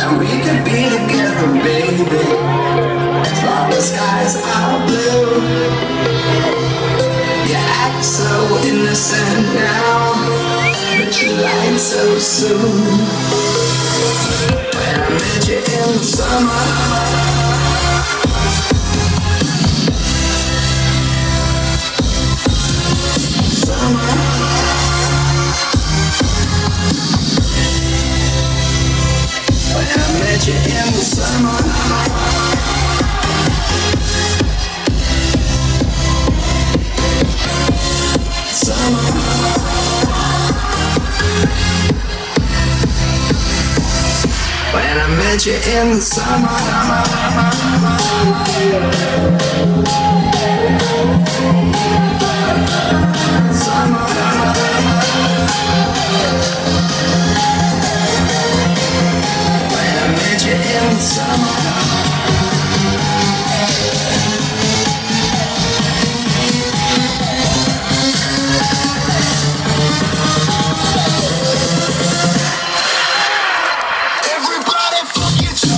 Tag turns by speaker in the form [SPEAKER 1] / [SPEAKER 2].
[SPEAKER 1] And we could be together, baby, as long as skies are blue. You act so innocent now, but you lied so soon. When I met you in the summer, met you in the summer. Summer. When I met you in the summer. Summer. Met you in the summer. Everybody forget you.